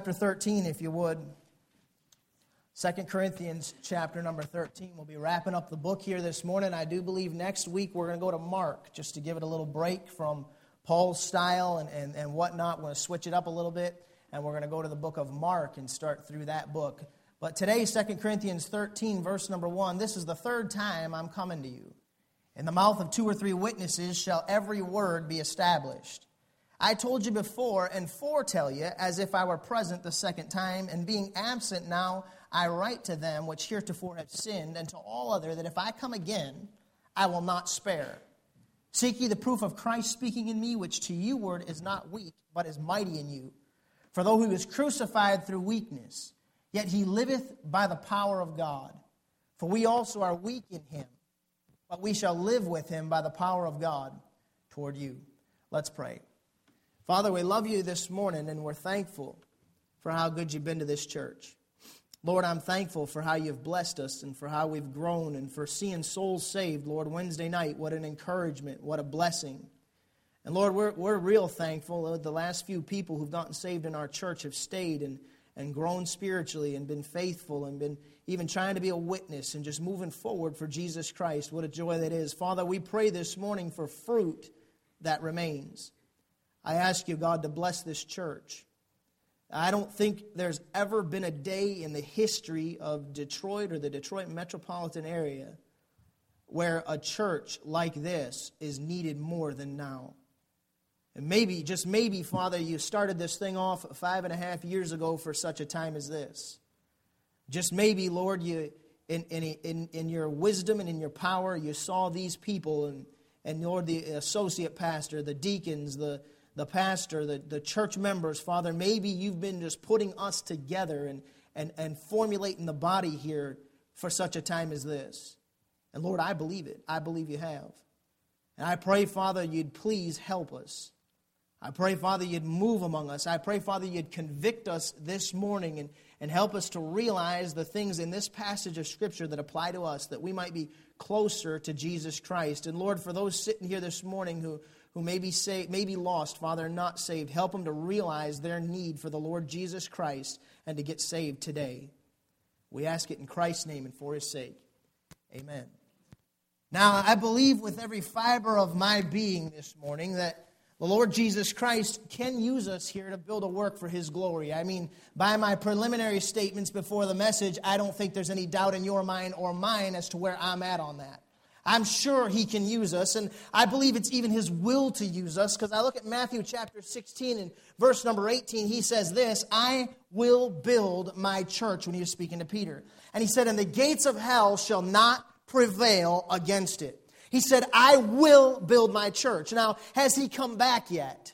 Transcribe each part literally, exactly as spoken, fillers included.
chapter thirteen, if you would. Second Corinthians chapter number thirteen. We'll be wrapping up the book here this morning. I do believe next week we're going to go to Mark, just to give it a little break from Paul's style and, and, and whatnot. We're going to switch it up a little bit, and we're going to go to the book of Mark and start through that book. But today, Second Corinthians thirteen, verse number one, this is the third time I'm coming to you. In the mouth of two or three witnesses shall every word be established. I told you before and foretell you, as if I were present the second time, and being absent now, I write to them which heretofore have sinned, and to all other, that if I come again, I will not spare. Seek ye the proof of Christ speaking in me, which to you word is not weak, but is mighty in you. For though he was crucified through weakness, yet he liveth by the power of God. For we also are weak in him, but we shall live with him by the power of God toward you. Let's pray. Father, we love you this morning, and we're thankful for how good you've been to this church. Lord, I'm thankful for how you've blessed us and for how we've grown and for seeing souls saved. Lord, Wednesday night, what an encouragement, what a blessing. And Lord, we're, we're real thankful. The last few people who've gotten saved in our church have stayed and, and grown spiritually and been faithful and been even trying to be a witness and just moving forward for Jesus Christ. What a joy that is. Father, we pray this morning for fruit that remains. I ask you, God, to bless this church. I don't think there's ever been a day in the history of Detroit or the Detroit metropolitan area where a church like this is needed more than now. And maybe, just maybe, Father, you started this thing off five and a half years ago for such a time as this. Just maybe, Lord, you in, in, in, in your wisdom and in your power, you saw these people and, and Lord, the associate pastor, the deacons, the the pastor, the, the church members, Father, maybe you've been just putting us together and, and, and formulating the body here for such a time as this. And Lord, I believe it. I believe you have. And I pray, Father, you'd please help us. I pray, Father, you'd move among us. I pray, Father, you'd convict us this morning and, and help us to realize the things in this passage of Scripture that apply to us, that we might be closer to Jesus Christ. And Lord, for those sitting here this morning who who may be saved, may be lost, Father, not saved, help them to realize their need for the Lord Jesus Christ and to get saved today. We ask it in Christ's name and for his sake. Amen. Now, I believe with every fiber of my being this morning that the Lord Jesus Christ can use us here to build a work for his glory. I mean, by my preliminary statements before the message, I don't think there's any doubt in your mind or mine as to where I'm at on that. I'm sure he can use us, and I believe it's even his will to use us, because I look at Matthew chapter sixteen and verse number eighteen. He says this, I will build my church, when he was speaking to Peter. And he said, and the gates of hell shall not prevail against it. He said, I will build my church. Now, has he come back yet?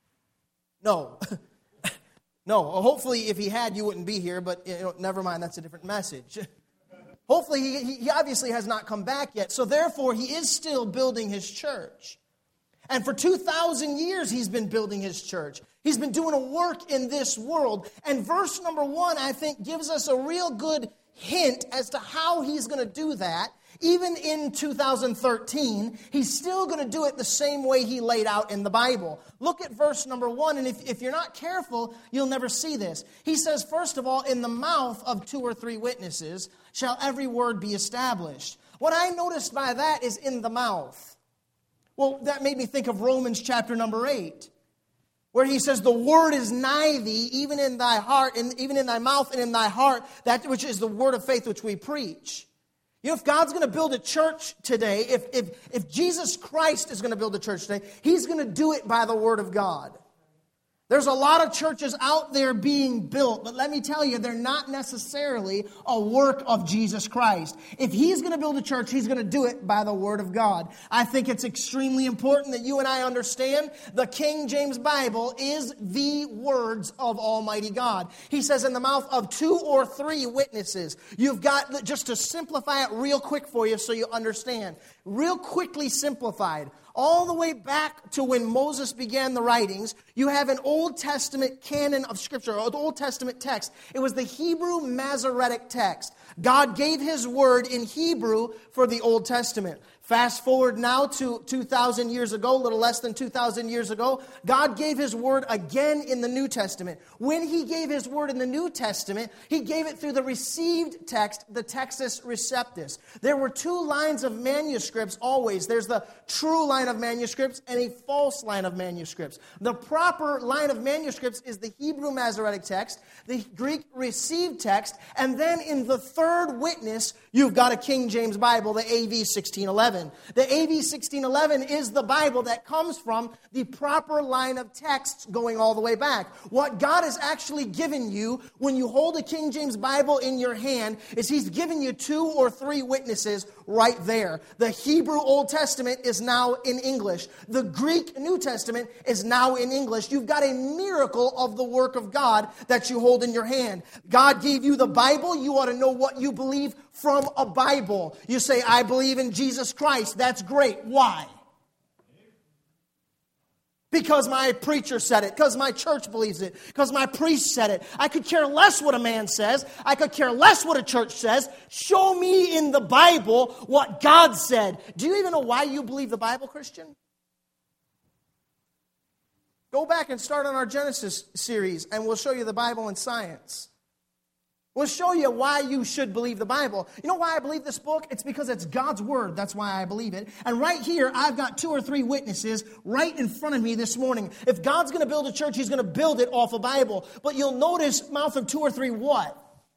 No. No. Well, hopefully, if he had, you wouldn't be here, but you know, never mind, that's a different message. Hopefully, he, he obviously has not come back yet. So therefore, he is still building his church. And for two thousand years, he's been building his church. He's been doing a work in this world. And verse number one, I think, gives us a real good hint as to how he's going to do that. Even in two thousand thirteen, he's still going to do it the same way he laid out in the Bible. Look at verse number one, and if, if you're not careful, you'll never see this. He says, first of all, in the mouth of two or three witnesses shall every word be established. What I noticed by that is in the mouth. Well, that made me think of Romans chapter number eight, where he says, the word is nigh thee, even in thy heart, and even in thy mouth and in thy heart, that which is the word of faith which we preach. You know, if God's going to build a church today, if, if, if Jesus Christ is going to build a church today, he's going to do it by the word of God. There's a lot of churches out there being built, but let me tell you, they're not necessarily a work of Jesus Christ. If he's going to build a church, he's going to do it by the Word of God. I think it's extremely important that you and I understand the King James Bible is the words of Almighty God. He says in the mouth of two or three witnesses. You've got, just to simplify it real quick for you so you understand. Real quickly simplified. all the way back to when Moses began the writings, you have an Old Testament canon of Scripture, or the Old Testament text. It was the Hebrew Masoretic text. God gave His word in Hebrew for the Old Testament. Fast forward now to two thousand years ago, a little less than two thousand years ago, God gave His word again in the New Testament. When He gave His word in the New Testament, He gave it through the received text, the Textus Receptus. There were two lines of manuscripts always. There's the true line of manuscripts and a false line of manuscripts. The proper line of manuscripts is the Hebrew Masoretic text, the Greek received text, and then in the third witness, you've got a King James Bible, the A V sixteen eleven. The A V sixteen eleven is the Bible that comes from the proper line of texts going all the way back. What God has actually given you when you hold a King James Bible in your hand is He's given you two or three witnesses right there. The Hebrew Old Testament is now in English. The Greek New Testament is now in English. You've got a miracle of the work of God that you hold in your hand. God gave you the Bible. You ought to know what you believe from a Bible. You say, I believe in Jesus Christ. That's great. Why? Because my preacher said it. Because my church believes it. Because my priest said it. I could care less what a man says. I could care less what a church says. Show me in the Bible what God said. Do you even know why you believe the Bible, Christian? Go back and start on our Genesis series, and we'll show you the Bible and science. We'll show you why you should believe the Bible. You know why I believe this book? It's because it's God's Word. That's why I believe it. And right here, I've got two or three witnesses right in front of me this morning. If God's going to build a church, He's going to build it off a Bible. But you'll notice, mouth of two or three what?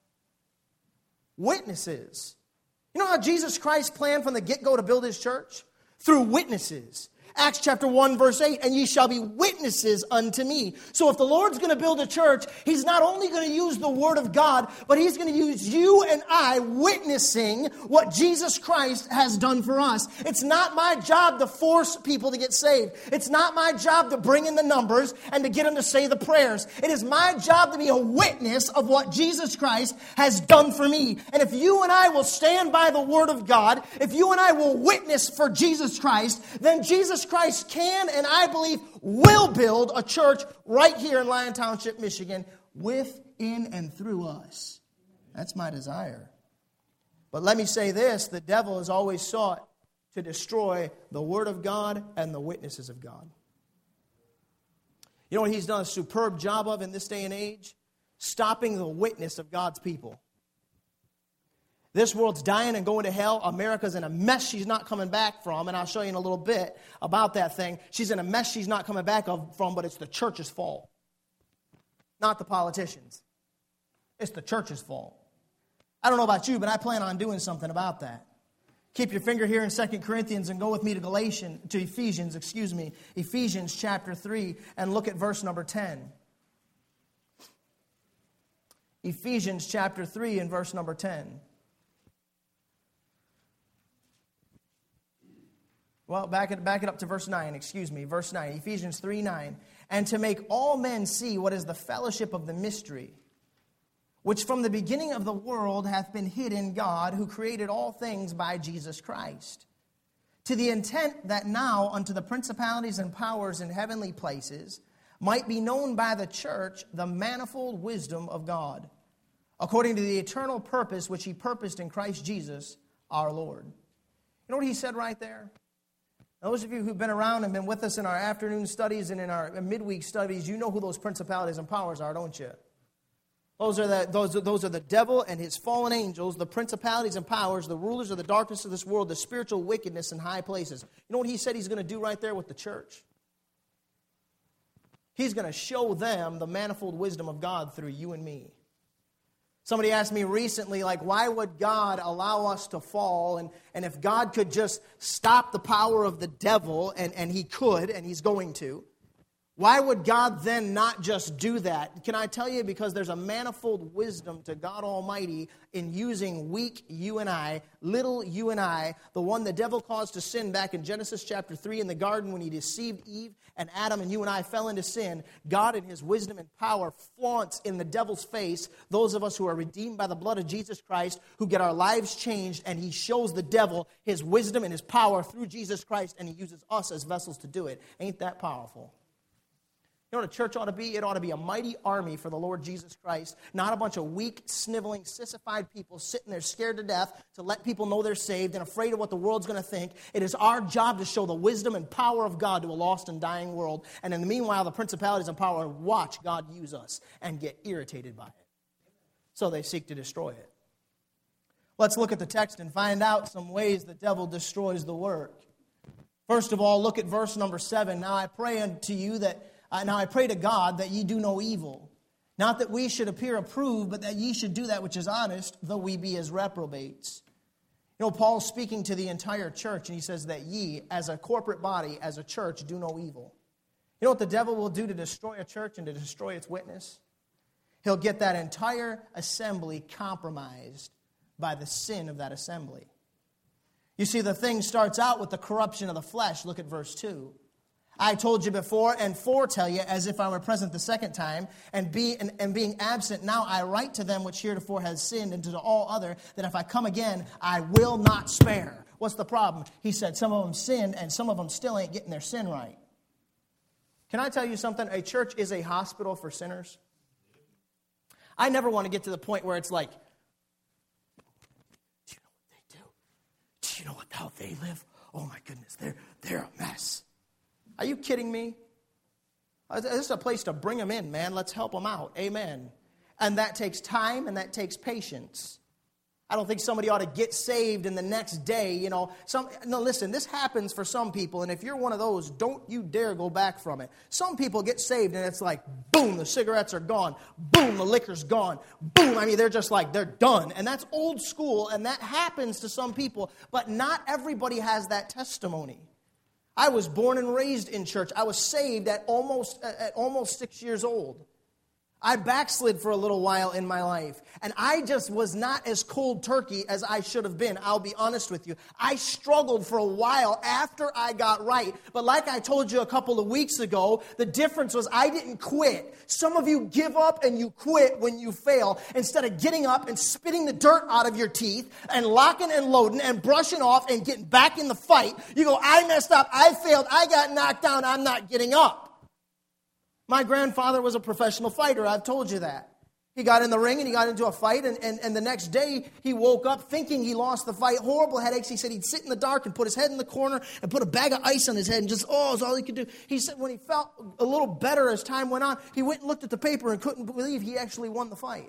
Witnesses. You know how Jesus Christ planned from the get-go to build His church? Through witnesses. Acts chapter one, verse eight, and ye shall be witnesses unto me. So if the Lord's going to build a church, He's not only going to use the Word of God, but He's going to use you and I witnessing what Jesus Christ has done for us. It's not my job to force people to get saved. It's not my job to bring in the numbers and to get them to say the prayers. It is my job to be a witness of what Jesus Christ has done for me. And if you and I will stand by the Word of God, if you and I will witness for Jesus Christ, then Jesus Christ can, and I believe will, build a church right here in Lyon Township, Michigan, with, in, and through us. That's my desire. But let me say this, the devil has always sought to destroy the Word of God and the witnesses of God. You know what he's done a superb job of in this day and age? Stopping the witness of God's people. This world's dying and going to hell. America's in a mess she's not coming back from. And I'll show you in a little bit about that thing. She's in a mess she's not coming back from, but it's the church's fault. Not the politicians. It's the church's fault. I don't know about you, but I plan on doing something about that. Keep your finger here in Second Corinthians and go with me to Galatians, to Ephesians, excuse me. Ephesians chapter three, and look at verse number ten. Ephesians chapter three and verse number ten. Well, back it, back it up to verse nine, excuse me, verse nine, Ephesians three nine. And to make all men see what is the fellowship of the mystery, which from the beginning of the world hath been hid in God, who created all things by Jesus Christ, to the intent that now unto the principalities and powers in heavenly places might be known by the church the manifold wisdom of God, according to the eternal purpose which He purposed in Christ Jesus our Lord. You know what he said right there? Those of you who've been around and been with us in our afternoon studies and in our midweek studies, you know who those principalities and powers are, don't you? Those are the, those, those are the devil and his fallen angels, the principalities and powers, the rulers of the darkness of this world, the spiritual wickedness in high places. You know what he said he's going to do right there with the church? He's going to show them the manifold wisdom of God through you and me. Somebody asked me recently, like, why would God allow us to fall? And, and if God could just stop the power of the devil, and, and He could, and He's going to, Why would God then not just do that? Can I tell you? Because there's a manifold wisdom to God Almighty in using weak you and I, little you and I, the one the devil caused to sin back in Genesis chapter three in the garden when he deceived Eve and Adam and you and I fell into sin. God in his wisdom and power flaunts in the devil's face those of us who are redeemed by the blood of Jesus Christ, who get our lives changed, and he shows the devil his wisdom and his power through Jesus Christ, and he uses us as vessels to do it. Ain't that powerful? You know what a church ought to be? It ought to be a mighty army for the Lord Jesus Christ, not a bunch of weak, sniveling, sissified people sitting there scared to death to let people know they're saved and afraid of what the world's going to think. It is our job to show the wisdom and power of God to a lost and dying world. And in the meanwhile, the principalities and power watch God use us and get irritated by it. So they seek to destroy it. Let's look at the text and find out some ways the devil destroys the work. First of all, look at verse number seven. Now I pray unto you that Uh, now I pray to God that ye do no evil, not that we should appear approved, but that ye should do that which is honest, though we be as reprobates. You know, Paul's speaking to the entire church, and he says that ye, as a corporate body, as a church, do no evil. You know what the devil will do to destroy a church and to destroy its witness? He'll get that entire assembly compromised by the sin of that assembly. You see, the thing starts out with the corruption of the flesh. Look at verse two. I told you before and foretell you as if I were present the second time, and, be, and, and being absent, now I write to them which heretofore has sinned, and to all other, that if I come again, I will not spare. What's the problem? He said some of them sinned, and some of them still ain't getting their sin right. Can I tell you something? A church is a hospital for sinners. I never want to get to the point where it's like, do you know what they do? Do you know what, how they live? Oh my goodness, they're, they're a mess. Are you kidding me? This is a place to bring them in, man. Let's help them out. Amen. And that takes time and that takes patience. I don't think somebody ought to get saved in the next day. You know, some. No, listen, this happens for some people, and if you're one of those, don't you dare go back from it. Some people get saved, and it's like, boom, the cigarettes are gone. Boom, the liquor's gone. Boom, I mean, they're just like, they're done. And that's old school, and that happens to some people, but not everybody has that testimony. I was born and raised in church. I was saved at almost at almost six years old. I backslid for a little while in my life, and I just was not as cold turkey as I should have been. I'll be honest with you. I struggled for a while after I got right, but like I told you a couple of weeks ago, the difference was I didn't quit. Some of you give up and you quit when you fail, instead of getting up and spitting the dirt out of your teeth and locking and loading and brushing off and getting back in the fight. You go, I messed up, I failed, I got knocked down, I'm not getting up. My grandfather was a professional fighter. I've told you that. He got in the ring and he got into a fight, and, and, and the next day he woke up thinking he lost the fight. Horrible headaches. He said he'd sit in the dark and put his head in the corner and put a bag of ice on his head and just, oh, is all he could do. He said when he felt a little better as time went on, he went and looked at the paper and couldn't believe he actually won the fight.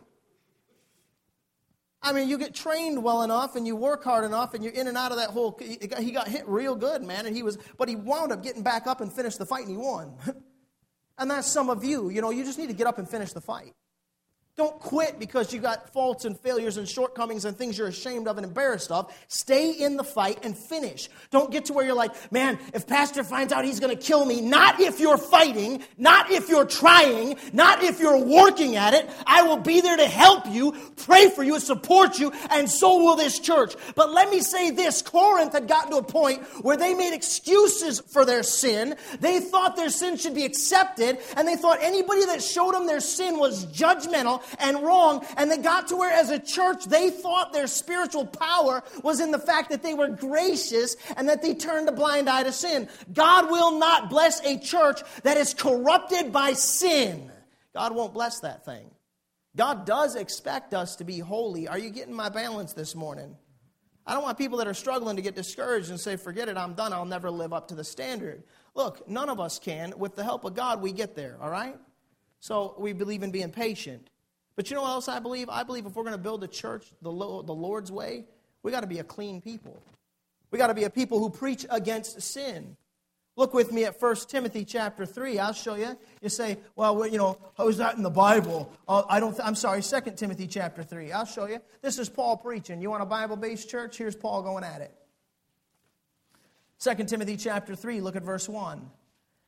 I mean, you get trained well enough and you work hard enough and you're in and out of that whole, he got hit real good, man, and he was, but he wound up getting back up and finished the fight and he won. And that's some of you. You know, you just need to get up and finish the fight. Don't quit because you got faults and failures and shortcomings and things you're ashamed of and embarrassed of. Stay in the fight and finish. Don't get to where you're like, man, if Pastor finds out he's going to kill me, not if you're fighting, not if you're trying, not if you're working at it. I will be there to help you, pray for you, and support you, and so will this church. But let me say this, Corinth had gotten to a point where they made excuses for their sin. They thought their sin should be accepted, and they thought anybody that showed them their sin was judgmental and wrong, and they got to where as a church they thought their spiritual power was in the fact that they were gracious and that they turned a blind eye to sin. God will not bless a church that is corrupted by sin. God won't bless that thing. God does expect us to be holy. Are you getting my balance this morning? I don't want people that are struggling to get discouraged and say, forget it, I'm done, I'll never live up to the standard. Look, none of us can. With the help of God, we get there, all right? So we believe in being patient. But you know what else I believe? I believe if we're going to build a church the Lord's way, we got to be a clean people. We got to be a people who preach against sin. Look with me at First Timothy chapter three. I'll show you. You say, well, you know, how is that in the Bible? Uh, I don't. Th- I'm sorry, Second Timothy chapter three. I'll show you. This is Paul preaching. You want a Bible-based church? Here's Paul going at it. Second Timothy chapter three, look at verse one.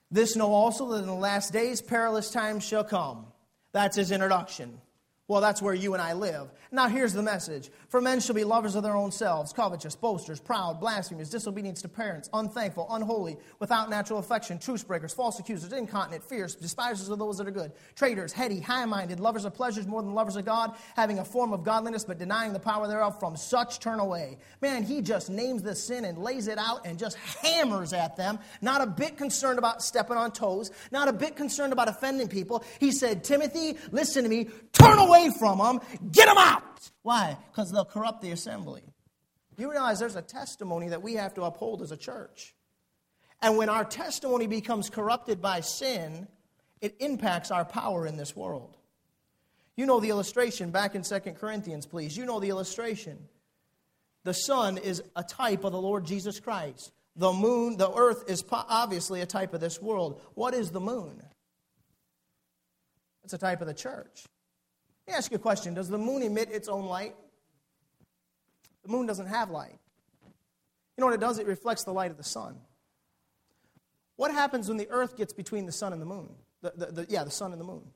This know also that in the last days perilous times shall come. That's his introduction. Well, that's where you and I live. Now here's the message. For men shall be lovers of their own selves, covetous, boasters, proud, blasphemers, disobedient to parents, unthankful, unholy, without natural affection, truce breakers, false accusers, incontinent, fierce, despisers of those that are good, traitors, heady, high-minded, lovers of pleasures more than lovers of God, having a form of godliness but denying the power thereof. From such turn away. Man, he just names the sin and lays it out and just hammers at them. Not a bit concerned about stepping on toes. Not a bit concerned about offending people. He said, Timothy, listen to me, turn away from them, get them out. Why? Because they'll corrupt the assembly. You realize there's a testimony that we have to uphold as a church. And when our testimony becomes corrupted by sin, it impacts our power in this world. You know the illustration back in Second Corinthians, please. You know the illustration. The sun is a type of the Lord Jesus Christ. The moon, the earth is obviously a type of this world. What is the moon? It's a type of the church. Let me ask you a question. Does the moon emit its own light? The moon doesn't have light. You know what it does? It reflects the light of the sun. What happens when the earth gets between the sun and the moon? The, the, the, yeah, the sun and the moon.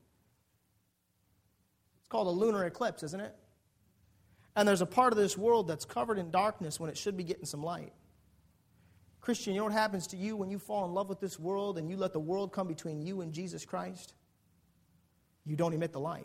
It's called a lunar eclipse, isn't it? And there's a part of this world that's covered in darkness when it should be getting some light. Christian, you know what happens to you when you fall in love with this world and you let the world come between you and Jesus Christ? You don't emit the light.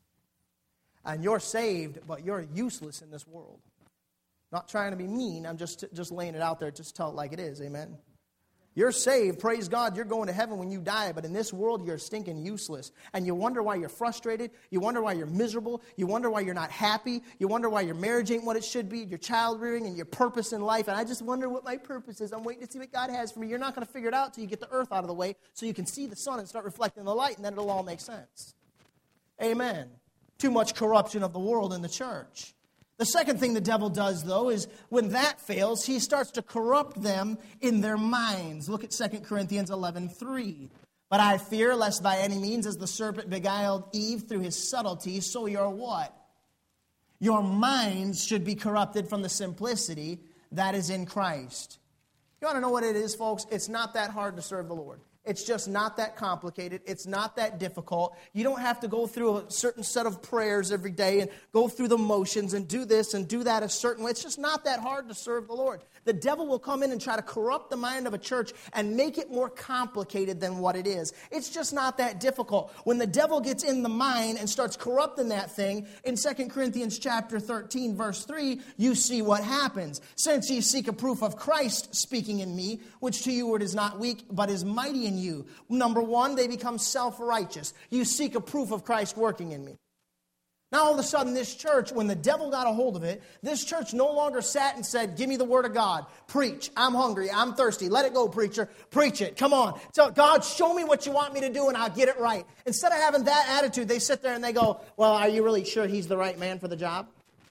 And you're saved, but you're useless in this world. Not trying to be mean, I'm just, just laying it out there, just tell it like it is, amen? You're saved, praise God, you're going to heaven when you die, but in this world you're stinking useless. And you wonder why you're frustrated, you wonder why you're miserable, you wonder why you're not happy, you wonder why your marriage ain't what it should be, your child rearing and your purpose in life. And I just wonder what my purpose is. I'm waiting to see what God has for me. You're not going to figure it out until you get the earth out of the way so you can see the sun and start reflecting the light, and then it'll all make sense. Amen. Too much corruption of the world in the church. The second thing the devil does, though, is when that fails, he starts to corrupt them in their minds. Look at Second Corinthians eleven three. But I fear, lest by any means, as the serpent beguiled Eve through his subtlety, so your what? Your minds should be corrupted from the simplicity that is in Christ. You want to know what it is, folks? It's not that hard to serve the Lord. It's just not that complicated. It's not that difficult. You don't have to go through a certain set of prayers every day and go through the motions and do this and do that a certain way. It's just not that hard to serve the Lord. The devil will come in and try to corrupt the mind of a church and make it more complicated than what it is. It's just not that difficult. When the devil gets in the mind and starts corrupting that thing, in Second Corinthians chapter thirteen, verse three, you see what happens. Since ye seek a proof of Christ speaking in me, which to you it is not weak, but is mighty in you. Number one, they become self-righteous. You seek a proof of Christ working in me. Now all of a sudden this church, when the devil got a hold of it, this church no longer sat and said, give me the word of God. Preach. I'm hungry. I'm thirsty. Let it go, preacher. Preach it. Come on. So God, show me what you want me to do and I'll get it right. Instead of having that attitude, they sit there and they go, well, are you really sure he's the right man for the job?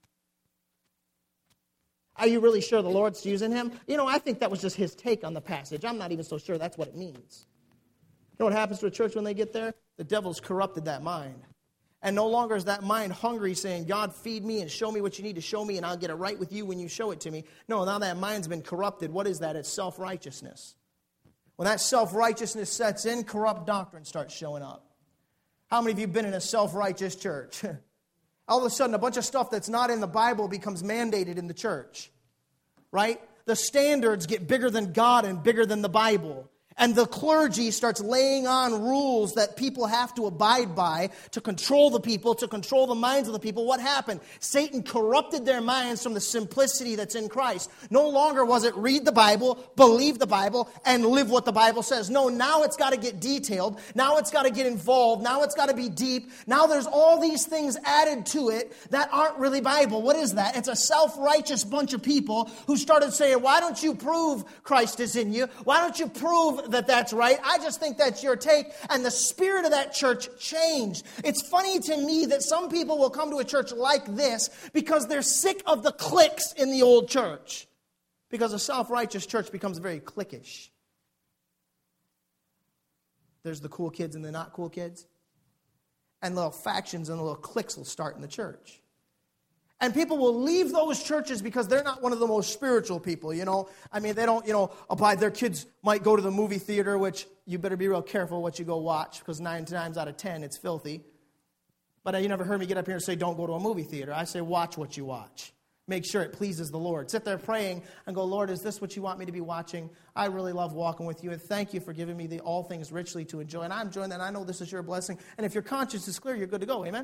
Are you really sure the Lord's using him? You know, I think that was just his take on the passage. I'm not even so sure that's what it means. You know what happens to a church when they get there? The devil's corrupted that mind. And no longer is that mind hungry saying, God, feed me and show me what you need to show me and I'll get it right with you when you show it to me. No, now that mind's been corrupted. What is that? It's self-righteousness. When that self-righteousness sets in, corrupt doctrine starts showing up. How many of you have been in a self-righteous church? All of a sudden, a bunch of stuff that's not in the Bible becomes mandated in the church. Right? The standards get bigger than God and bigger than the Bible. And the clergy starts laying on rules that people have to abide by to control the people, to control the minds of the people. What happened? Satan corrupted their minds from the simplicity that's in Christ. No longer was it read the Bible, believe the Bible, and live what the Bible says. No, now it's got to get detailed. Now it's got to get involved. Now it's got to be deep. Now there's all these things added to it that aren't really Bible. What is that? It's a self-righteous bunch of people who started saying, why don't you prove Christ is in you? Why don't you prove that that's right? I just think that's your take. And the spirit of that church changed. It's funny to me that some people will come to a church like this because they're sick of the cliques in the old church. Because a self-righteous church becomes very cliquish. There's the cool kids and the not cool kids. And little factions and little cliques will start in the church. And people will leave those churches because they're not one of the most spiritual people, you know. I mean, they don't, you know, abide. Their kids might go to the movie theater, which you better be real careful what you go watch, because nine times out of ten, it's filthy. But uh, you never heard me get up here and say, don't go to a movie theater. I say, watch what you watch. Make sure it pleases the Lord. Sit there praying and go, Lord, is this what you want me to be watching? I really love walking with you, and thank you for giving me the all things richly to enjoy. And I'm enjoying that, and I know this is your blessing. And if your conscience is clear, you're good to go. Amen?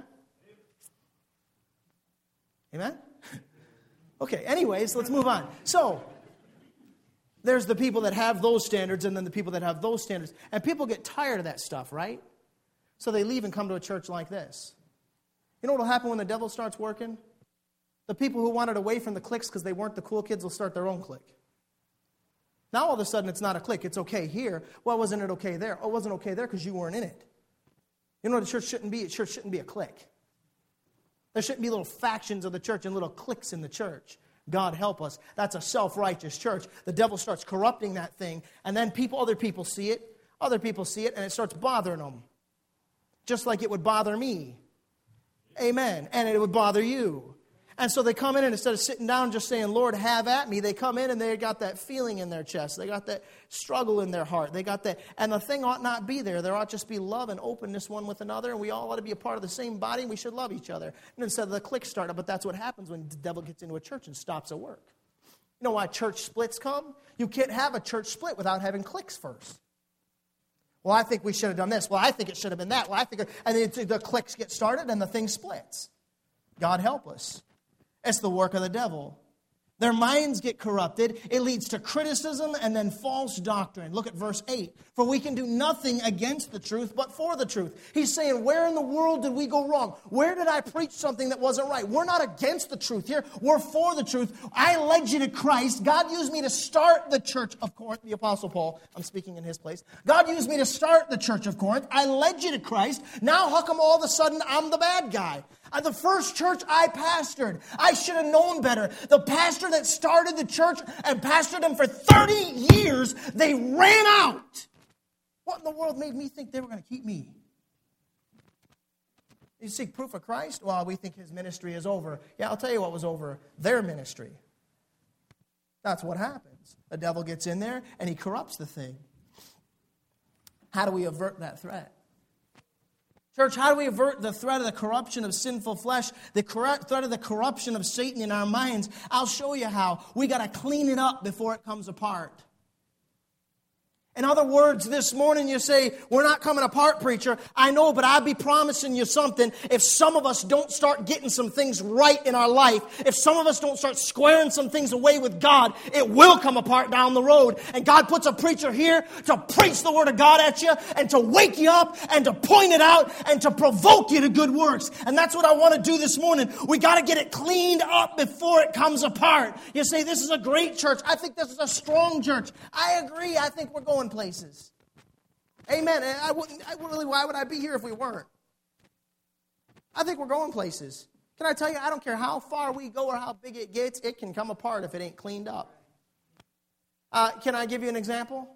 Amen? Okay, anyways, let's move on. So, there's the people that have those standards and then the people that have those standards. And people get tired of that stuff, right? So they leave and come to a church like this. You know what will happen when the devil starts working? The people who wanted away from the cliques because they weren't the cool kids will start their own clique. Now all of a sudden it's not a clique. It's okay here. Well, wasn't it okay there? Oh, it wasn't okay there because you weren't in it. You know what a church shouldn't be? A church shouldn't be a clique. There shouldn't be little factions of the church and little cliques in the church. God help us. That's a self-righteous church. The devil starts corrupting that thing, and then people, other people see it. Other people see it, and it starts bothering them. Just like it would bother me. Amen. And it would bother you. And so they come in, and instead of sitting down and just saying, Lord, have at me, they come in and they got that feeling in their chest. They got that struggle in their heart. They got that, and the thing ought not be there. There ought just be love and openness one with another, and we all ought to be a part of the same body, and we should love each other. And instead of the clique started, but that's what happens when the devil gets into a church and stops at work. You know why church splits come? You can't have a church split without having cliques first. Well, I think we should have done this. Well, I think it should have been that. Well, I think, and then the cliques get started, and the thing splits. God help us. It's the work of the devil. Their minds get corrupted. It leads to criticism and then false doctrine. Look at verse eight. For we can do nothing against the truth, but for the truth. He's saying, where in the world did we go wrong? Where did I preach something that wasn't right? We're not against the truth here. We're for the truth. I led you to Christ. God used me to start the church of Corinth, the Apostle Paul. I'm speaking in his place. God used me to start the church of Corinth. I led you to Christ. Now how come all of a sudden I'm the bad guy? Uh, the first church I pastored, I should have known better. The pastor that started the church and pastored them for thirty years, they ran out. What in the world made me think they were going to keep me? You seek proof of Christ? Well, we think his ministry is over. Yeah, I'll tell you what was over. Their ministry. That's what happens. The devil gets in there and he corrupts the thing. How do we avert that threat? Church, how do we avert the threat of the corruption of sinful flesh, the threat of the corruption of Satan in our minds? I'll show you how. We got to clean it up before it comes apart. In other words, this morning you say, we're not coming apart, preacher. I know, but I'll be promising you something. If some of us don't start getting some things right in our life, if some of us don't start squaring some things away with God, it will come apart down the road. And God puts a preacher here to preach the Word of God at you and to wake you up and to point it out and to provoke you to good works. And that's what I want to do this morning. We got to get it cleaned up before it comes apart. You say, this is a great church. I think this is a strong church. I agree. I think we're going places. Amen. And I wouldn't, I really, why would I be here if we weren't? I think we're going places. Can I tell you, I don't care how far we go or how big it gets, it can come apart if it ain't cleaned up. Uh, can I give you an example?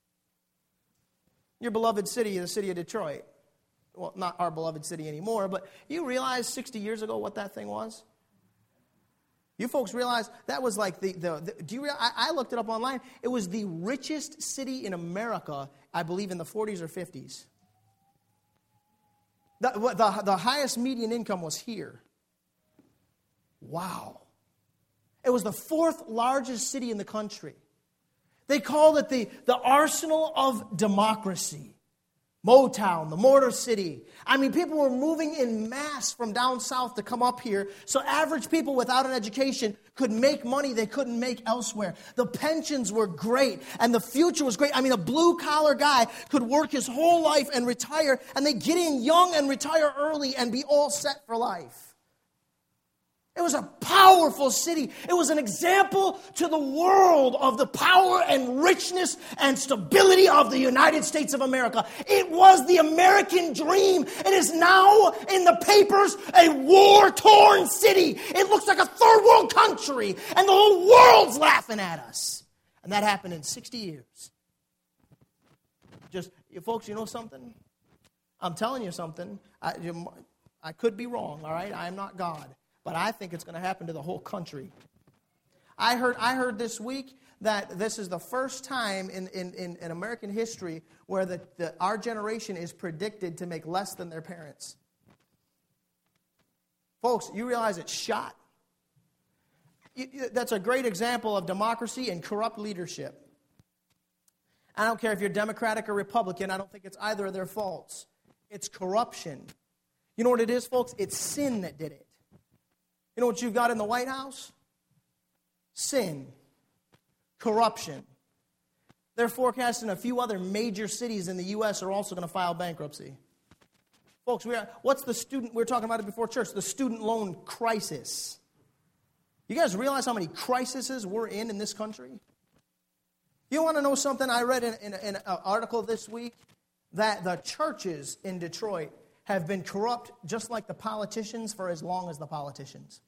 Your beloved city, the city of Detroit. Well, not our beloved city anymore, but you realize sixty years ago what that thing was? You folks realize that was like the, the, the do you realize, I, I looked it up online. It was the richest city in America, I believe in the forties or fifties. The, the, the highest median income was here. Wow. It was the fourth largest city in the country. They called it the, the arsenal of democracy. Motown, the Motor City. I mean, people were moving in mass from down south to come up here. So average people without an education could make money they couldn't make elsewhere. The pensions were great, and the future was great. I mean, a blue-collar guy could work his whole life and retire, and they get in young and retire early and be all set for life. It was a powerful city. It was an example to the world of the power and richness and stability of the United States of America. It was the American dream. It is now in the papers a war-torn city. It looks like a third world country, and the whole world's laughing at us. And that happened in sixty years. Just, you folks, you know something? I'm telling you something. I, you, I could be wrong, all right? I am not God. but I think it's going to happen to the whole country. I heard I heard this week that this is the first time in, in, in, in American history where the, the, our generation is predicted to make less than their parents. Folks, you realize it's shot. You, you, that's a great example of democracy and corrupt leadership. I don't care if you're Democratic or Republican. I don't think it's either of their faults. It's corruption. You know what it is, folks? It's sin that did it. You know what you've got in the White House? Sin. Corruption. They're forecasting a few other major cities in the U S are also going to file bankruptcy. Folks, we are, what's the student, we were talking about it before church, the student loan crisis. You guys realize how many crises we're in in this country? You want to know something? I read in, in, in an article this week that the churches in Detroit have been corrupt just like the politicians for as long as the politicians.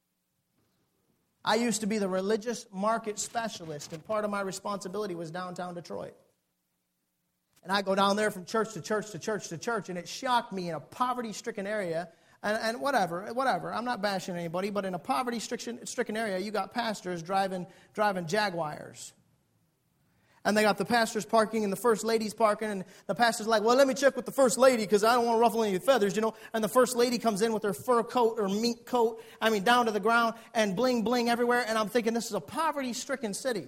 I used to be the religious market specialist, and part of my responsibility was downtown Detroit. And I go down there from church to church to church to church, and it shocked me in a poverty-stricken area, and, and whatever, whatever. I'm not bashing anybody, but in a poverty-stricken stricken area, you got pastors driving driving Jaguars. And they got the pastors parking and the first ladies parking. And the pastor's like, well, let me check with the first lady because I don't want to ruffle any feathers, you know. And the first lady comes in with her fur coat or mink coat, I mean, down to the ground and bling, bling everywhere. And I'm thinking this is a poverty-stricken city.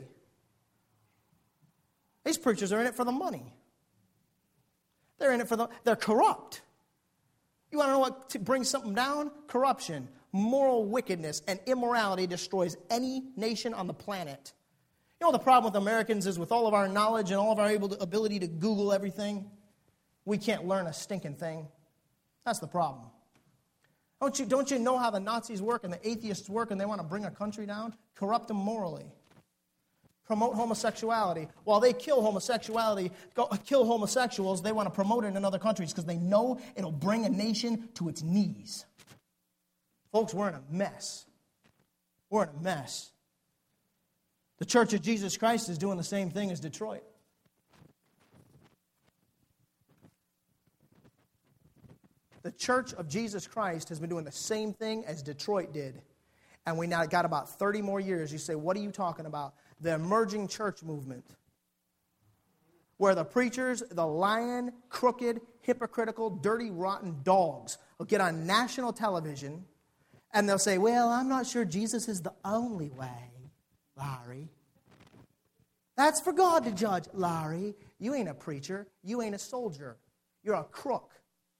These preachers are in it for the money. They're in it for the, they're corrupt. You want to know what to bring something down? Corruption, moral wickedness, and immorality destroys any nation on the planet. You know the problem with Americans is with all of our knowledge and all of our able to, ability to Google everything, we can't learn a stinking thing. That's the problem. Don't you, don't you know how the Nazis work and the atheists work and they want to bring a country down? Corrupt them morally. Promote homosexuality. While they kill homosexuality, go, kill homosexuals, they want to promote it in other countries because they know it'll bring a nation to its knees. Folks, we're in a mess. We're in a mess. The Church of Jesus Christ is doing the same thing as Detroit. The Church of Jesus Christ has been doing the same thing as Detroit did. And we now got about thirty more years. You say, what are you talking about? The emerging church movement. Where the preachers, the lying, crooked, hypocritical, dirty, rotten dogs will get on national television and they'll say, well, I'm not sure Jesus is the only way. Larry. That's for God to judge. Larry, you ain't a preacher. You ain't a soldier. You're a crook.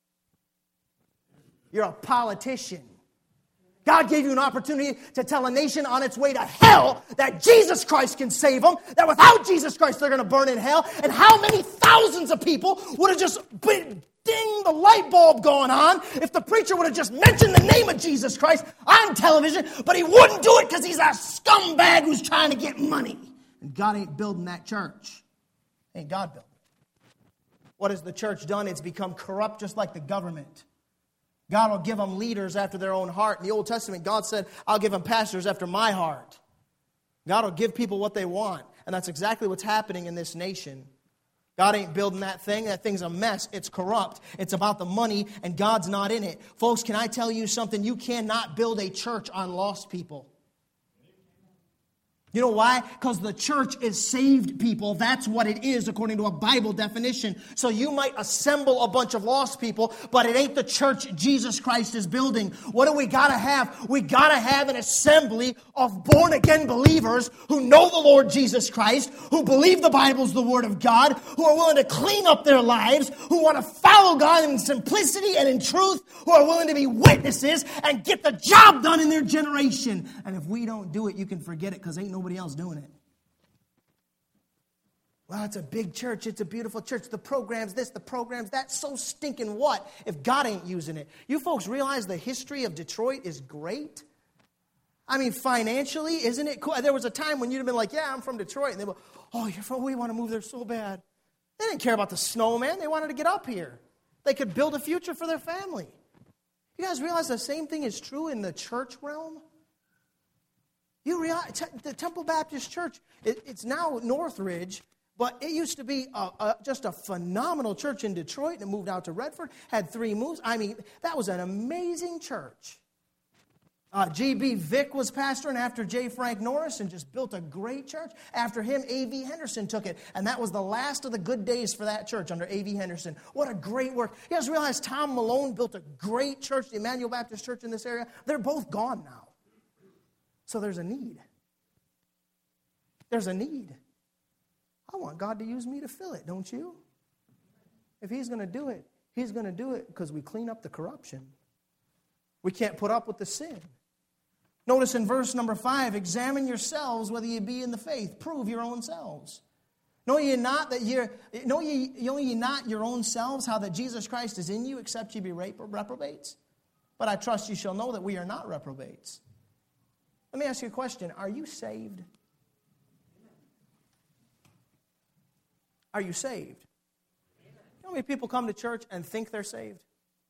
You're a politician. God gave you an opportunity to tell a nation on its way to hell that Jesus Christ can save them, that without Jesus Christ they're going to burn in hell. And how many thousands of people would have just been ding the light bulb going on if the preacher would have just mentioned the name of Jesus Christ on television, but he wouldn't do it because he's a scumbag who's trying to get money. And God ain't building that church. Ain't God building it. What has the church done? It's become corrupt just like the government. God will give them leaders after their own heart. In the Old Testament, God said, I'll give them pastors after my heart. God will give people what they want. And that's exactly what's happening in this nation. God ain't building that thing. That thing's a mess. It's corrupt. It's about the money, and God's not in it. Folks, can I tell you something? You cannot build a church on lost people. You know why? Because the church is saved people. That's what it is according to a Bible definition. So you might assemble a bunch of lost people, but it ain't the church Jesus Christ is building. What do we got to have? We got to have an assembly of born-again believers who know the Lord Jesus Christ, who believe the Bible's the Word of God, who are willing to clean up their lives, who want to follow God in simplicity and in truth, who are willing to be witnesses and get the job done in their generation. And if we don't do it, you can forget it because ain't nobody else doing it. Well, it's a big church. It's a beautiful church. The program's this, the program's that. So stinking what if God ain't using it? You folks realize the history of Detroit is great? I mean, financially, isn't it cool? There was a time when you'd have been like, yeah, I'm from Detroit. And they were, oh, you're from, we want to move there so bad. They didn't care about the snow, man. They wanted to get up here. They could build a future for their family. You guys realize the same thing is true in the church realm? You realize the Temple Baptist Church, it, it's now Northridge, but it used to be a, a, just a phenomenal church in Detroit, and it moved out to Redford, had three moves. I mean, that was an amazing church. Uh, G B Vick was pastoring after J. Frank Norris and just built a great church. After him, A V Henderson took it. And that was the last of the good days for that church under A V Henderson. What a great work. You guys realize Tom Malone built a great church, the Emmanuel Baptist Church in this area? They're both gone now. So there's a need. There's a need. I want God to use me to fill it, don't you? If He's going to do it, He's going to do it because we clean up the corruption. We can't put up with the sin. Notice in verse number five, examine yourselves whether you be in the faith. Prove your own selves. Know ye not that you're, know ye, know ye not your own selves how that Jesus Christ is in you, except ye be reprobates? But I trust ye shall know that we are not reprobates. Let me ask you a question. Are you saved? Are you saved? You know how many people come to church and think they're saved?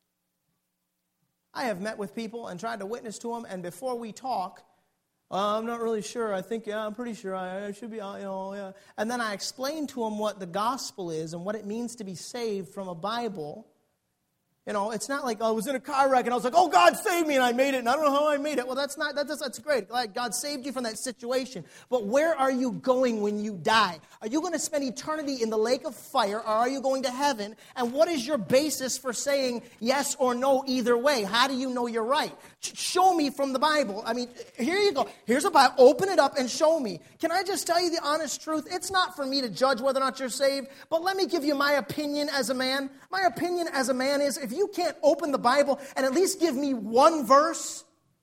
I have met with people and tried to witness to them, and before we talk, uh, I'm not really sure. I think, yeah, I'm pretty sure I, I should be, uh, you know, yeah. And then I explain to them what the gospel is and what it means to be saved from a Bible. You know, it's not like, oh, I was in a car wreck and I was like, oh, God saved me and I made it and I don't know how I made it. Well, that's not, that's, that's great. Like, God saved you from that situation. But where are you going when you die? Are you going to spend eternity in the lake of fire or are you going to heaven? And what is your basis for saying yes or no either way? How do you know you're right? Show me from the Bible. I mean, here you go. Here's a Bible. Open it up and show me. Can I just tell you the honest truth? It's not for me to judge whether or not you're saved, but let me give you my opinion as a man. My opinion as a man is if you can't open the Bible and at least give me one verse.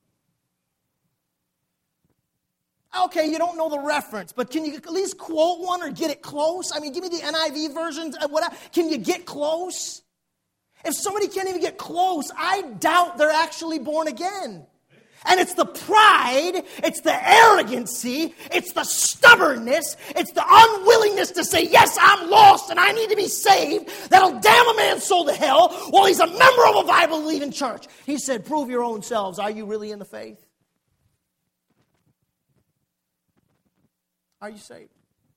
Okay, you don't know the reference, but can you at least quote one or get it close? I mean, give me the N I V version. What? Can you get close? If somebody can't even get close, I doubt they're actually born again. And it's the pride, it's the arrogancy, it's the stubbornness, it's the unwillingness to say, yes, I'm lost and I need to be saved, that'll damn a man's soul to hell while he's a member of a Bible-believing church. He said, prove your own selves. Are you really in the faith? Are you saved?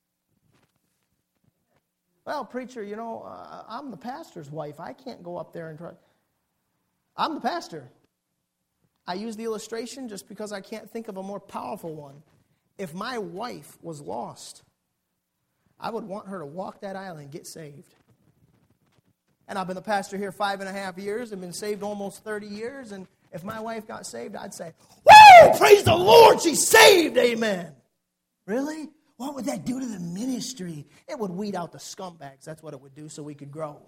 Well, preacher, you know, uh, I'm the pastor's wife. I can't go up there and try. I'm the pastor. I use the illustration just because I can't think of a more powerful one. If my wife was lost, I would want her to walk that aisle and get saved. And I've been the pastor here five and a half years and been saved almost thirty years. And if my wife got saved, I'd say, woo, praise the Lord, she's saved, amen. Really? What would that do to the ministry? It would weed out the scumbags. That's what it would do so we could grow.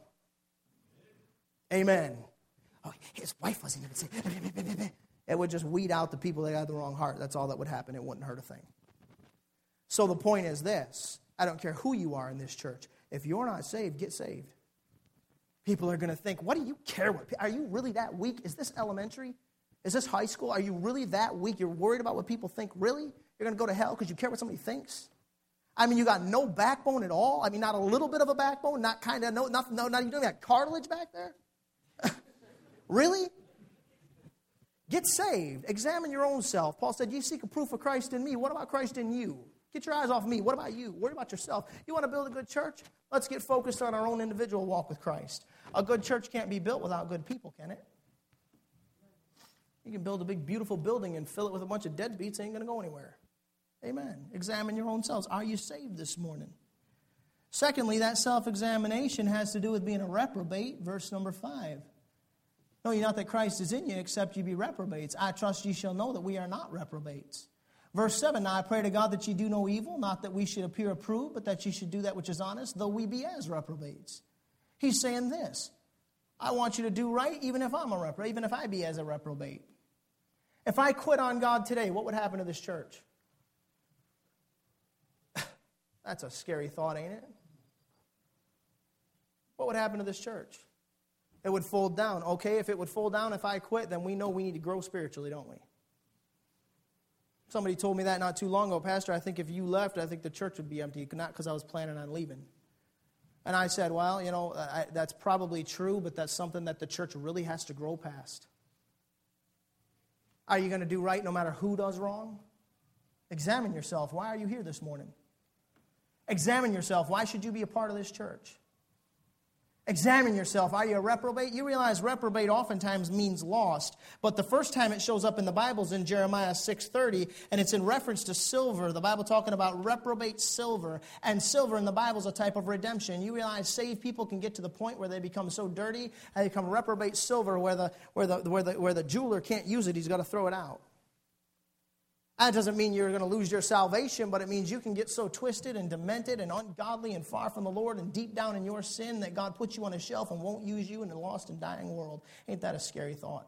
Amen. Oh, his wife wasn't even saved. It would just weed out the people that had the wrong heart. That's all that would happen. It wouldn't hurt a thing. So the point is this. I don't care who you are in this church. If you're not saved, get saved. People are going to think, what do you care? What? Are you really that weak? Is this elementary? Is this high school? Are you really that weak? You're worried about what people think? Really? You're going to go to hell because you care what somebody thinks? I mean, you got no backbone at all? I mean, not a little bit of a backbone? Not kind of, no, not, no, not even got cartilage back there? Really? Get saved. Examine your own self. Paul said, you seek a proof of Christ in me. What about Christ in you? Get your eyes off me. What about you? Worry about yourself. You want to build a good church? Let's get focused on our own individual walk with Christ. A good church can't be built without good people, can it? You can build a big, beautiful building and fill it with a bunch of deadbeats. It ain't going to go anywhere. Amen. Examine your own selves. Are you saved this morning? Secondly, that self-examination has to do with being a reprobate. Verse number five. Know ye not that Christ is in you, except ye be reprobates. I trust ye shall know that we are not reprobates. Verse seven, now I pray to God that ye do no evil, not that we should appear approved, but that ye should do that which is honest, though we be as reprobates. He's saying this. I want you to do right, even if I'm a reprobate, even if I be as a reprobate. If I quit on God today, what would happen to this church? That's a scary thought, ain't it? What would happen to this church? It would fold down. Okay, if it would fold down if I quit, then we know we need to grow spiritually, don't we? Somebody told me that not too long ago. Pastor, I think if you left, I think the church would be empty, not because I was planning on leaving. And I said, well, you know, I, that's probably true, but that's something that the church really has to grow past. Are you going to do right no matter who does wrong? Examine yourself. Why are you here this morning? Examine yourself. Why should you be a part of this church? Examine yourself. Are you a reprobate? You realize reprobate oftentimes means lost. But the first time it shows up in the Bible is in Jeremiah six thirty, and it's in reference to silver. The Bible talking about reprobate silver. And silver in the Bible is a type of redemption. You realize saved people can get to the point where they become so dirty and they become reprobate silver where the, where the, where the, where the jeweler can't use it. He's got to throw it out. That doesn't mean you're going to lose your salvation, but it means you can get so twisted and demented and ungodly and far from the Lord and deep down in your sin that God puts you on a shelf and won't use you in a lost and dying world. Ain't that a scary thought?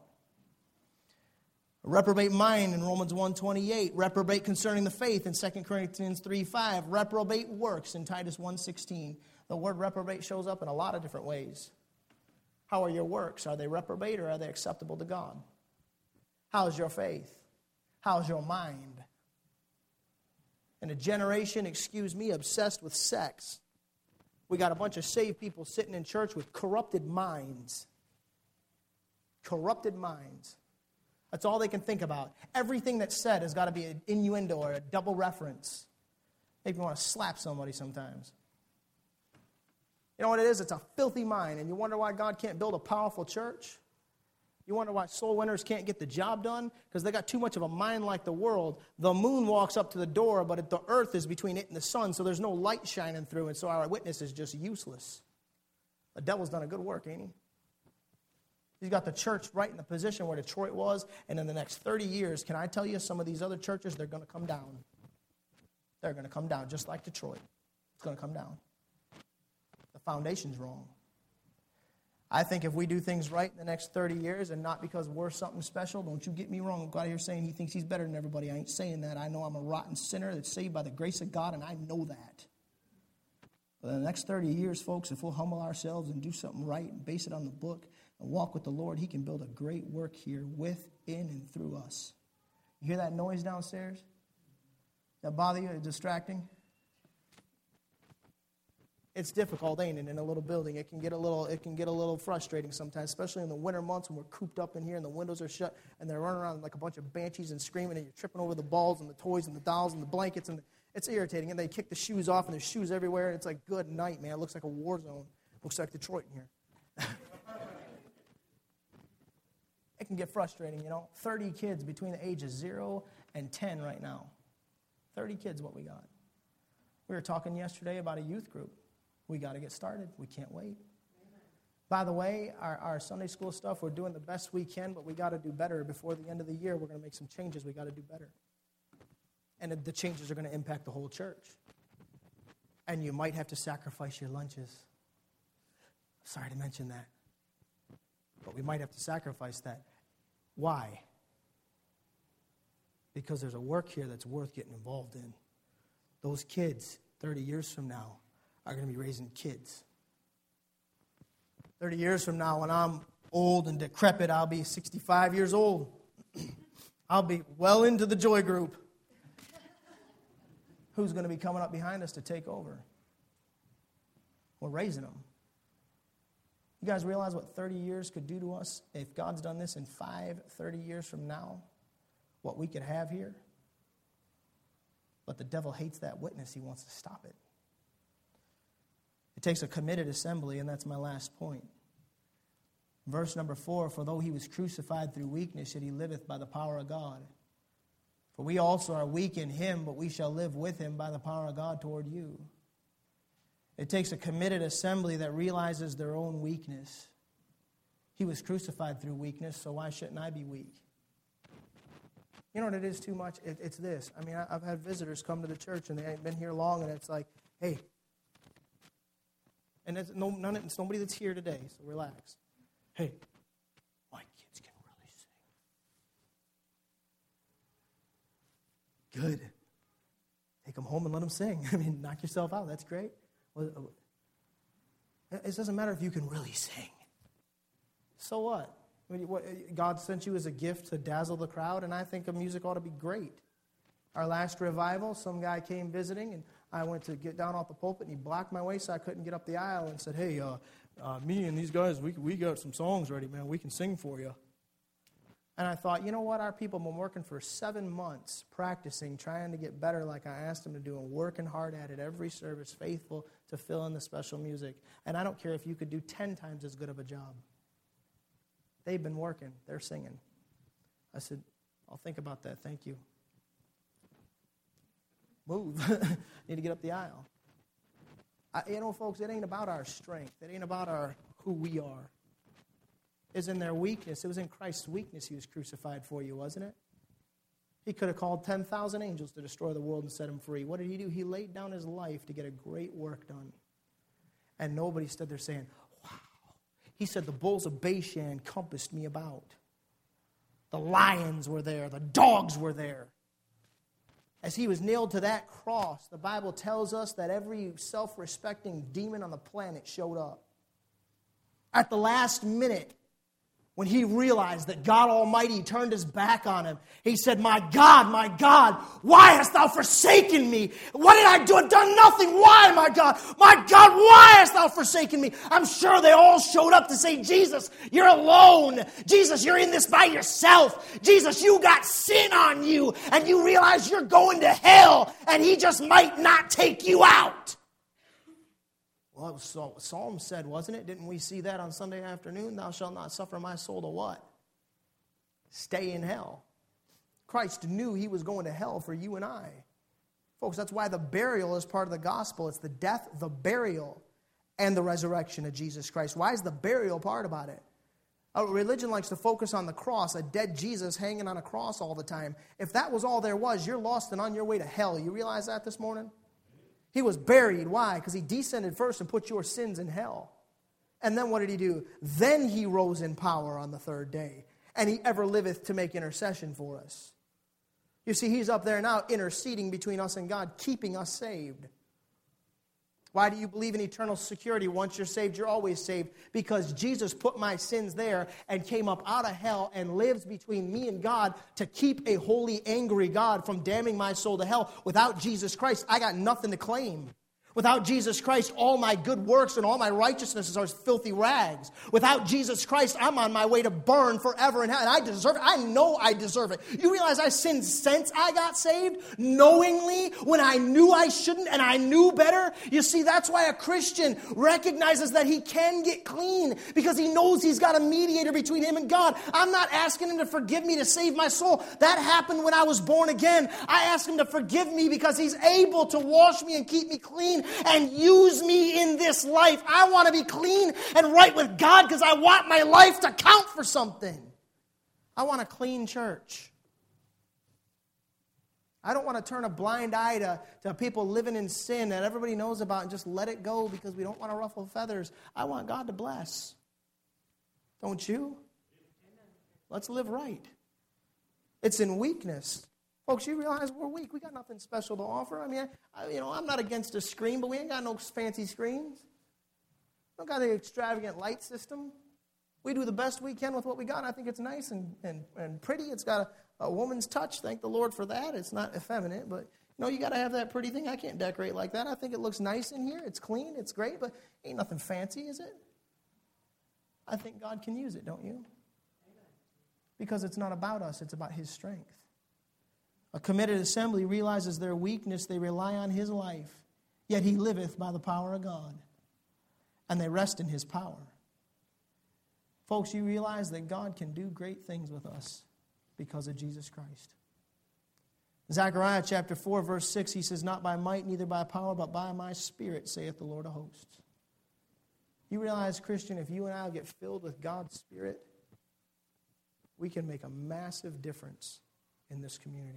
A reprobate mind in Romans one twenty-eight, reprobate concerning the faith in Second Corinthians three five, reprobate works in Titus one sixteen. The word reprobate shows up in a lot of different ways. How are your works? Are they reprobate or are they acceptable to God? How is your faith? How's your mind? In a generation, excuse me, obsessed with sex, we got a bunch of saved people sitting in church with corrupted minds. Corrupted minds. That's all they can think about. Everything that's said has got to be an innuendo or a double reference. Make me want to slap somebody sometimes. You know what it is? It's a filthy mind, and you wonder why God can't build a powerful church? You wonder why soul winners can't get the job done? Because they got too much of a mind like the world. The moon walks up to the door, but the earth is between it and the sun, so there's no light shining through it, so our witness is just useless. The devil's done a good work, ain't he? He's got the church right in the position where Detroit was, and in the next thirty years, can I tell you, some of these other churches, they're going to come down. They're going to come down, just like Detroit. It's going to come down. The foundation's wrong. I think if we do things right in the next thirty years, and not because we're something special, don't you get me wrong. God here saying he thinks he's better than everybody. I ain't saying that. I know I'm a rotten sinner that's saved by the grace of God, and I know that. But in the next thirty years, folks, if we'll humble ourselves and do something right and base it on the book and walk with the Lord, he can build a great work here within and through us. You hear that noise downstairs? That bother you? Distracting? It's difficult, ain't it, in a little building. It can get a little it can get a little frustrating sometimes, especially in the winter months when we're cooped up in here and the windows are shut and they're running around like a bunch of banshees and screaming and you're tripping over the balls and the toys and the dolls and the blankets, and it's irritating. And they kick the shoes off and there's shoes everywhere, and it's like, good night, man. It looks like a war zone. It looks like Detroit in here. It can get frustrating, you know. thirty kids between the ages zero and ten right now. thirty kids what we got. We were talking yesterday about a youth group. We got to get started. We can't wait. Amen. By the way, our, our Sunday school stuff, we're doing the best we can, but we got to do better. Before the end of the year, we're going to make some changes. We got to do better. And the changes are going to impact the whole church. And you might have to sacrifice your lunches. Sorry to mention that. But we might have to sacrifice that. Why? Because there's a work here that's worth getting involved in. Those kids, thirty years from now, are going to be raising kids. thirty years from now, when I'm old and decrepit, I'll be sixty-five years old. I'll be well into the joy group. Who's going to be coming up behind us to take over? We're raising them. You guys realize what thirty years could do to us if God's done this in five, thirty years from now? What we could have here? But the devil hates that witness. He wants to stop it. It takes a committed assembly, and that's my last point. Verse number four, for though he was crucified through weakness, yet he liveth by the power of God. For we also are weak in him, but we shall live with him by the power of God toward you. It takes a committed assembly that realizes their own weakness. He was crucified through weakness, so why shouldn't I be weak? You know what it is too much? It, it's this. I mean, I, I've had visitors come to the church, and they ain't been here long, and it's like, hey, and it's, no, none, it's nobody that's here today, so relax. Hey, my kids can really sing. Good. Take them home and let them sing. I mean, knock yourself out. That's great. Well, it doesn't matter if you can really sing. So what? I mean, what? God sent you as a gift to dazzle the crowd, and I think the music ought to be great. Our last revival, some guy came visiting, and I went to get down off the pulpit, and he blocked my way so I couldn't get up the aisle, and said, hey, uh, uh, me and these guys, we we got some songs ready, man. We can sing for you. And I thought, you know what? Our people have been working for seven months, practicing, trying to get better like I asked them to do, and working hard at it every service, faithful to fill in the special music. And I don't care if you could do ten times as good of a job. They've been working. They're singing. I said, I'll think about that. Thank you. Move. Need to get up the aisle. I, you know, folks, it ain't about our strength. It ain't about our who we are. It's in their weakness. It was in Christ's weakness he was crucified for you, wasn't it? He could have called ten thousand angels to destroy the world and set him free. What did he do? He laid down his life to get a great work done. And nobody stood there saying, wow. He said, the bulls of Bashan compassed me about. The lions were there. The dogs were there. As he was nailed to that cross, the Bible tells us that every self-respecting demon on the planet showed up. At the last minute, when he realized that God Almighty turned his back on him, he said, my God, my God, why hast thou forsaken me? What did I do? I've done nothing. Why, my God? My God, why hast thou forsaken me? I'm sure they all showed up to say, Jesus, you're alone. Jesus, you're in this by yourself. Jesus, you got sin on you, and you realize you're going to hell, and he just might not take you out. Well, it was what Psalm said, wasn't it? Didn't we see that on Sunday afternoon? Thou shalt not suffer my soul to what? Stay in hell. Christ knew he was going to hell for you and I. Folks, that's why the burial is part of the gospel. It's the death, the burial, and the resurrection of Jesus Christ. Why is the burial part about it? Our religion likes to focus on the cross, a dead Jesus hanging on a cross all the time. If that was all there was, you're lost and on your way to hell. You realize that this morning? He was buried. Why? Because he descended first and put your sins in hell. And then what did he do? Then he rose in power on the third day. And he ever liveth to make intercession for us. You see, he's up there now interceding between us and God, keeping us saved. Why do you believe in eternal security? Once you're saved, you're always saved. Because Jesus put my sins there and came up out of hell and lives between me and God to keep a holy, angry God from damning my soul to hell. Without Jesus Christ, I got nothing to claim. Without Jesus Christ, all my good works and all my righteousnesses are filthy rags. Without Jesus Christ, I'm on my way to burn forever in hell. And I deserve it. I know I deserve it. You realize I sinned since I got saved? Knowingly, when I knew I shouldn't and I knew better? You see, that's why a Christian recognizes that he can get clean. Because he knows he's got a mediator between him and God. I'm not asking him to forgive me to save my soul. That happened when I was born again. I ask him to forgive me because he's able to wash me and keep me clean and use me in this life. I want to be clean and right with God because I want my life to count for something. I want a clean church. I don't want to turn a blind eye to, to people living in sin that everybody knows about and just let it go because we don't want to ruffle feathers. I want God to bless. Don't you? Let's live right. It's in weakness. Folks, you realize we're weak. We got nothing special to offer. I mean, I, you know, I'm not against a screen, but we ain't got no fancy screens. We don't got the extravagant light system. We do the best we can with what we got. I think it's nice and, and, and pretty. It's got a, a woman's touch. Thank the Lord for that. It's not effeminate, but you know, you got to have that pretty thing. I can't decorate like that. I think it looks nice in here. It's clean. It's great, but ain't nothing fancy, is it? I think God can use it, don't you? Because it's not about us. It's about his strength. A committed assembly realizes their weakness. They rely on his life. Yet he liveth by the power of God. And they rest in his power. Folks, you realize that God can do great things with us because of Jesus Christ. Zechariah chapter four, verse six, he says, not by might, neither by power, but by my Spirit, saith the Lord of hosts. You realize, Christian, if you and I get filled with God's Spirit, we can make a massive difference in this community.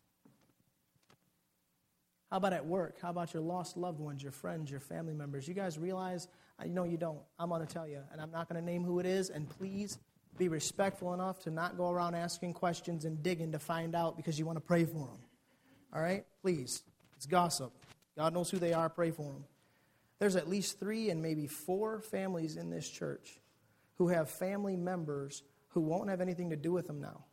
How about at work? How about your lost loved ones, your friends, your family members? You guys realize, I know you don't. I'm going to tell you, and I'm not going to name who it is, and please be respectful enough to not go around asking questions and digging to find out because you want to pray for them. All right? Please. It's gossip. God knows who they are. Pray for them. There's at least three and maybe four families in this church who have family members who won't have anything to do with them now.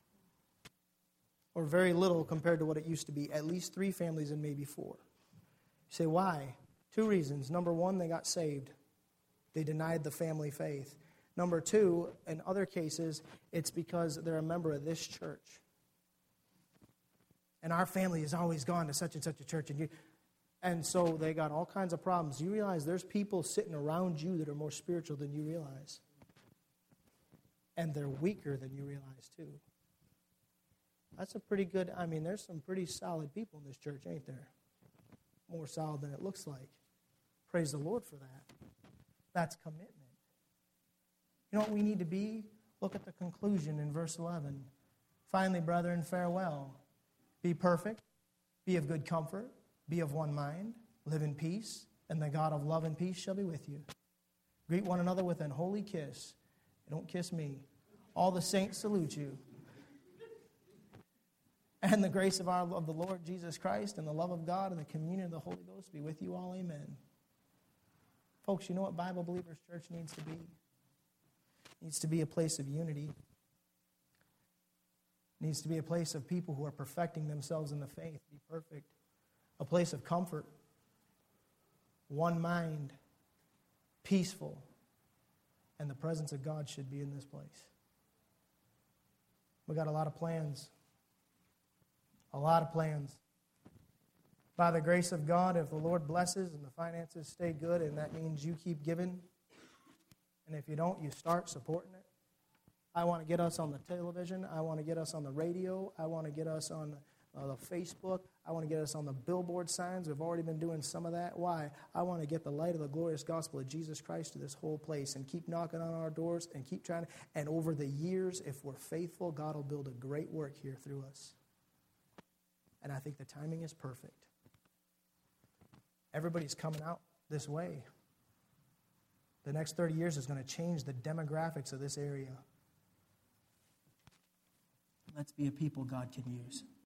Or very little compared to what it used to be. At least three families and maybe four. You say, why? Two reasons. Number one, they got saved. They denied the family faith. Number two, in other cases, it's because they're a member of this church. And our family has always gone to such and such a church. And, you, and so they got all kinds of problems. You realize there's people sitting around you that are more spiritual than you realize. And they're weaker than you realize, too. That's a pretty good, I mean, there's some pretty solid people in this church, ain't there? More solid than it looks like. Praise the Lord for that. That's commitment. You know what we need to be? Look at the conclusion in verse eleven. Finally, brethren, farewell. Be perfect, be of good comfort, be of one mind, live in peace, and the God of love and peace shall be with you. Greet one another with an holy kiss. Don't kiss me. All the saints salute you. And the grace of our of the Lord Jesus Christ and the love of God and the communion of the Holy Ghost be with you all. Amen. Folks, you know what Bible Believers Church needs to be? It needs to be a place of unity. It needs to be a place of people who are perfecting themselves in the faith, be perfect. A place of comfort, one mind, peaceful, and the presence of God should be in this place. We got a lot of plans. A lot of plans. By the grace of God, if the Lord blesses and the finances stay good, and that means you keep giving, and if you don't, you start supporting it. I want to get us on the television. I want to get us on the radio. I want to get us on uh, the Facebook. I want to get us on the billboard signs. We've already been doing some of that. Why? I want to get the light of the glorious gospel of Jesus Christ to this whole place and keep knocking on our doors and keep trying to. And over the years, if we're faithful, God will build a great work here through us. And I think the timing is perfect. Everybody's coming out this way. The next thirty years is going to change the demographics of this area. Let's be a people God can use.